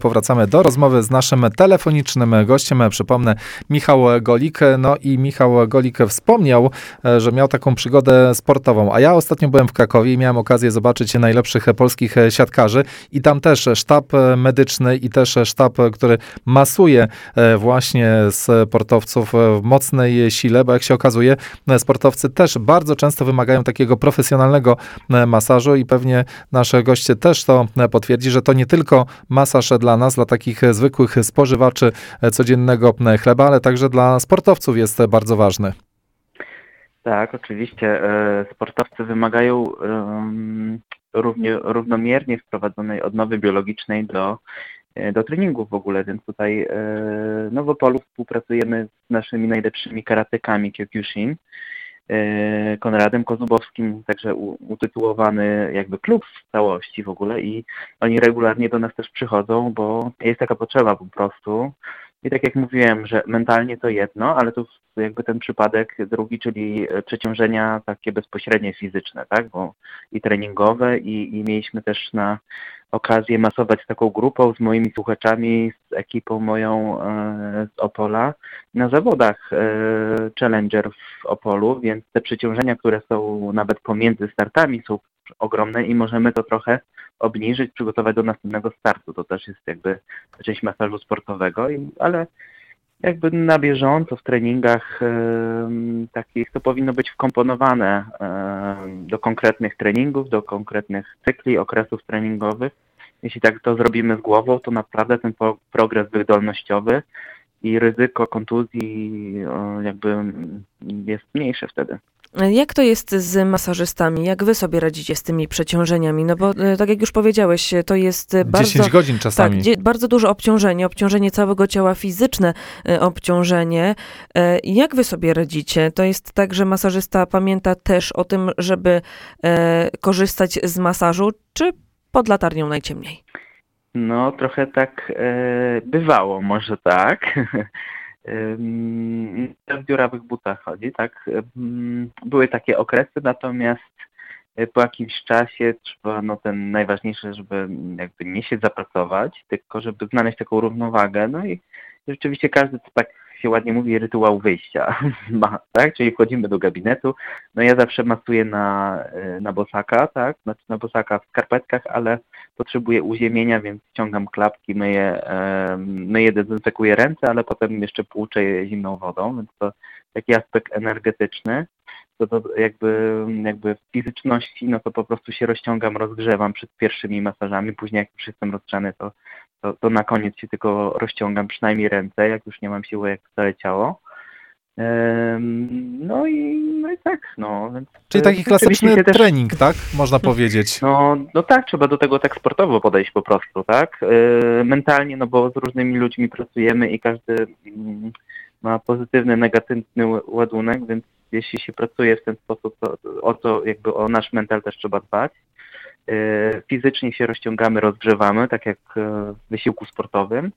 Powracamy do rozmowy z naszym telefonicznym gościem. Przypomnę, Michał Golik. No i Michał Golik wspomniał, że miał taką przygodę sportową. A ja ostatnio byłem w Krakowie i miałem okazję zobaczyć najlepszych polskich siatkarzy. I tam też sztab medyczny i też sztab, który masuje właśnie sportowców w mocnej sile, bo jak się okazuje, sportowcy też bardzo często wymagają takiego profesjonalnego masażu i pewnie nasz gość też to potwierdzi, że to nie tylko masaż dla nas, dla takich zwykłych spożywaczy codziennego chleba, ale także dla sportowców jest bardzo ważny. Tak, oczywiście. Sportowcy wymagają równomiernie wprowadzonej odnowy biologicznej do treningów w ogóle, więc tutaj w Opolu współpracujemy z naszymi najlepszymi karatykami Kyokushin, Konradem Kozubowskim, także utytułowany jakby klub w całości w ogóle i oni regularnie do nas też przychodzą, bo jest taka potrzeba po prostu. I tak jak mówiłem, że mentalnie to jedno, ale to jakby ten przypadek drugi, czyli przeciążenia takie bezpośrednie fizyczne, tak, bo i treningowe i mieliśmy też na okazję masować z taką grupą, z moimi słuchaczami, z ekipą moją z Opola na zawodach Challenger w Opolu, więc te przeciążenia, które są nawet pomiędzy startami są ogromne i możemy to trochę obniżyć, przygotować do następnego startu. To też jest jakby część masażu sportowego, ale jakby na bieżąco w treningach takich to powinno być wkomponowane do konkretnych treningów, do konkretnych cykli, okresów treningowych. Jeśli tak to zrobimy z głową, to naprawdę ten progres wydolnościowy i ryzyko kontuzji jakby jest mniejsze wtedy. Jak to jest z masażystami? Jak wy sobie radzicie z tymi przeciążeniami? No bo tak jak już powiedziałeś, to jest 10 godzin czasami. Tak, bardzo duże obciążenie całego ciała, fizyczne obciążenie. Jak wy sobie radzicie? To jest tak, że masażysta pamięta też o tym, żeby korzystać z masażu, czy pod latarnią najciemniej? No trochę tak bywało, może tak. W dziurawych butach chodzi, tak? Były takie okresy, natomiast po jakimś czasie trzeba, ten najważniejsze, żeby jakby nie się zapracować, tylko żeby znaleźć taką równowagę. No i rzeczywiście każdy, tak się ładnie mówi, rytuał wyjścia ma, tak? Czyli wchodzimy do gabinetu. No ja zawsze masuję na bosaka, tak? Znaczy na bosaka w skarpetkach, ale potrzebuję uziemienia, więc ściągam klapki, myję, dezynfekuję ręce, ale potem jeszcze płuczę je zimną wodą, więc to taki aspekt energetyczny. To jakby w fizyczności, no to po prostu się rozciągam, rozgrzewam przed pierwszymi masażami, później jak już jestem rozgrzany, to na koniec się tylko rozciągam, przynajmniej ręce, jak już nie mam siły, jak całe ciało. No i tak, więc... Czyli taki klasyczny trening, tak? Można powiedzieć. No tak, trzeba do tego tak sportowo podejść po prostu, tak? Mentalnie, bo z różnymi ludźmi pracujemy i każdy ma pozytywny, negatywny ładunek, więc jeśli się pracuje w ten sposób, to o nasz mental też trzeba dbać. Fizycznie się rozciągamy, rozgrzewamy, tak jak w wysiłku sportowym.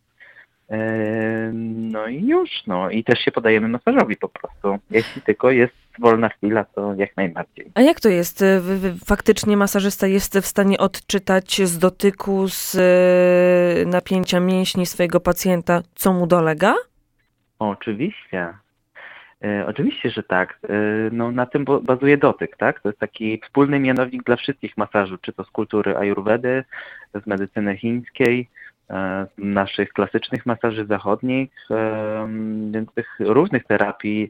No i już, i też się podajemy masażowi po prostu. Jeśli tylko jest wolna chwila, to jak najbardziej. A jak to jest? Faktycznie masażysta jest w stanie odczytać z dotyku, z napięcia mięśni swojego pacjenta, co mu dolega? Oczywiście. Oczywiście, że tak. Na tym bazuje dotyk, tak? To jest taki wspólny mianownik dla wszystkich masażów, czy to z kultury ajurwedy, z medycyny chińskiej, z naszych klasycznych masaży zachodnich, więc tych różnych terapii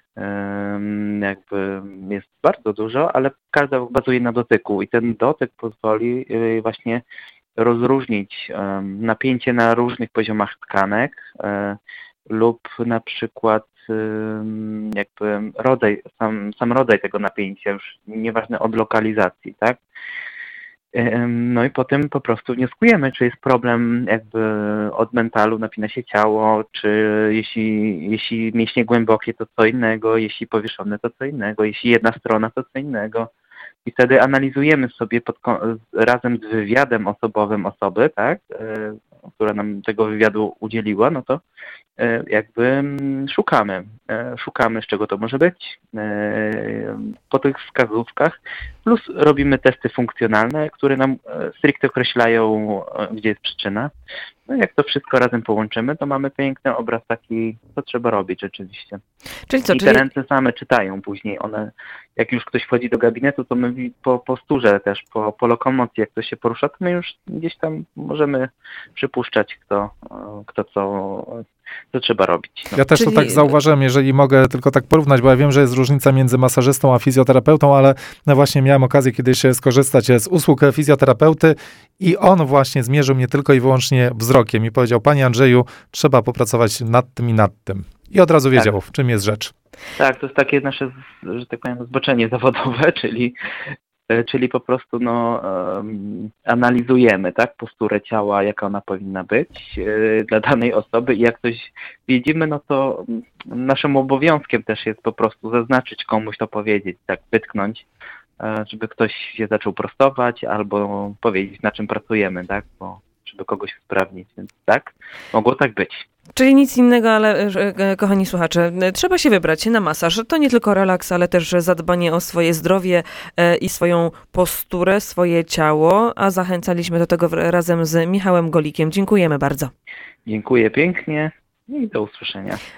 jakby jest bardzo dużo, ale każda bazuje na dotyku i ten dotyk pozwoli właśnie rozróżnić napięcie na różnych poziomach tkanek lub na przykład jakby sam rodzaj tego napięcia, już nieważne od lokalizacji, tak? No i potem po prostu wnioskujemy, czy jest problem jakby od mentalu, napina się ciało, czy jeśli mięśnie głębokie, to co innego, jeśli powieszone, to co innego, jeśli jedna strona, to co innego. I wtedy analizujemy sobie razem z wywiadem osobowym osoby, tak, która nam tego wywiadu udzieliła, no to jakby szukamy, z czego to może być po tych wskazówkach, plus robimy testy funkcjonalne, które nam stricte określają, gdzie jest przyczyna. No jak to wszystko razem połączymy, to mamy piękny obraz taki, co trzeba robić rzeczywiście. Czyli co, I te ręce same czytają później. One, jak już ktoś wchodzi do gabinetu, to my po posturze też, po lokomocji, jak to się porusza, to my już gdzieś tam możemy przypuszczać, kto co trzeba robić. No. Ja też to tak zauważyłem, jeżeli mogę tylko tak porównać, bo ja wiem, że jest różnica między masażystą a fizjoterapeutą, ale no właśnie miałem okazję kiedyś skorzystać z usług fizjoterapeuty i on właśnie zmierzył mnie tylko i wyłącznie wzrokiem i powiedział: panie Andrzeju, trzeba popracować nad tym i nad tym. I od razu wiedział, w czym jest rzecz. Tak, to jest takie nasze, że tak powiem, zboczenie zawodowe, czyli po prostu analizujemy, tak, posturę ciała, jaka ona powinna być dla danej osoby i jak coś widzimy, no to naszym obowiązkiem też jest po prostu zaznaczyć komuś, to powiedzieć, tak, wytknąć, żeby ktoś się zaczął prostować albo powiedzieć, na czym pracujemy, tak, żeby kogoś usprawnić, więc tak, mogło tak być. Czyli nic innego, ale kochani słuchacze, trzeba się wybrać na masaż. To nie tylko relaks, ale też zadbanie o swoje zdrowie i swoją posturę, swoje ciało, a zachęcaliśmy do tego razem z Michałem Golikiem. Dziękujemy bardzo. Dziękuję pięknie i do usłyszenia.